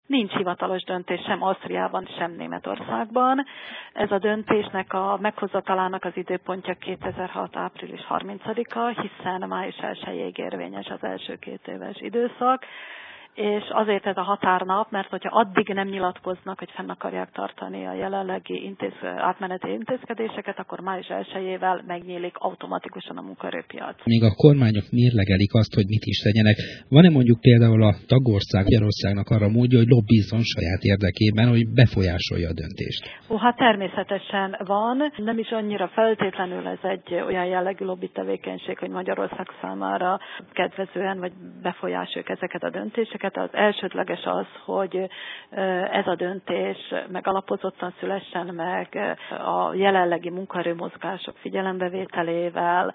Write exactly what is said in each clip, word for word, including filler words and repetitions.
Nincs hivatalos döntés sem Ausztriában, sem Németországban. Ez a döntésnek a meghozatalának az időpontja kétezer-hat. április harmincadika, hiszen május elsejéig érvényes az első két éves időszak. És azért ez a határnap, mert hogyha addig nem nyilatkoznak, hogy fenn akarják tartani a jelenlegi intéz, átmeneti intézkedéseket, akkor május elsejével megnyílik automatikusan a munkaerőpiac. Még a kormányok mérlegelik azt, hogy mit is tegyenek. Van-e mondjuk például a tagország Magyarországnak arra módja, hogy lobbizzon saját érdekében, hogy befolyásolja a döntést? Ó, hát természetesen van. Nem is annyira feltétlenül ez egy olyan jellegű lobby tevékenység, hogy Magyarország számára kedvezően vagy befolyásoljuk ezeket a döntéseket. Az elsődleges az, hogy ez a döntés megalapozottan szülessen meg a jelenlegi munkaerőmozgások figyelembevételével,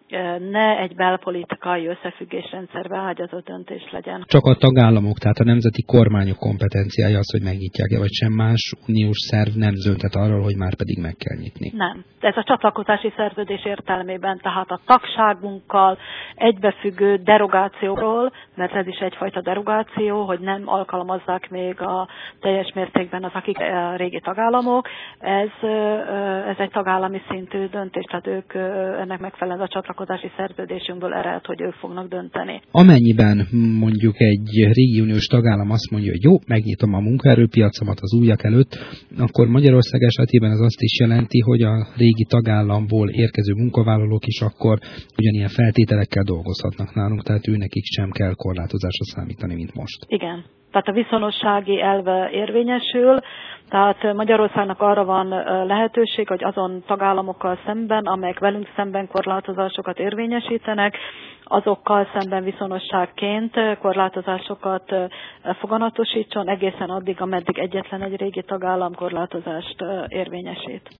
ne egy belpolitikai összefüggésrendszerbe ágyazott döntés legyen. Csak a tagállamok, tehát a nemzeti kormányok kompetenciája az, hogy megnyitják-e, vagy sem más uniós szerv nem dönthet arról, hogy már pedig meg kell nyitni. Nem. Ez a csatlakozási szerződés értelmében, tehát a tagságunkkal egybefüggő derogációról, mert ez is egyfajta derogáció, hogy nem alkalmazzák még a teljes mértékben az, akik a régi tagállamok. Ez, ez egy tagállami szintű döntés, tehát ők ennek megfelelően a csatlakozási szerződésünkből ered, hogy ők fognak dönteni. Amennyiben mondjuk egy régi uniós tagállam azt mondja, hogy jó, megnyitom a munkaerőpiacomat az újak előtt, akkor Magyarország esetében ez azt is jelenti, hogy a régi tagállamból érkező munkavállalók is akkor ugyanilyen feltételekkel dolgozhatnak nálunk, tehát őnekik sem kell korlátozásra számítani, mint most. Igen. Tehát a viszonossági elve érvényesül, tehát Magyarországnak arra van lehetőség, hogy azon tagállamokkal szemben, amelyek velünk szemben korlátozásokat érvényesítenek, azokkal szemben viszonosságként korlátozásokat foganatosítson egészen addig, ameddig egyetlen egy régi tagállam korlátozást érvényesít.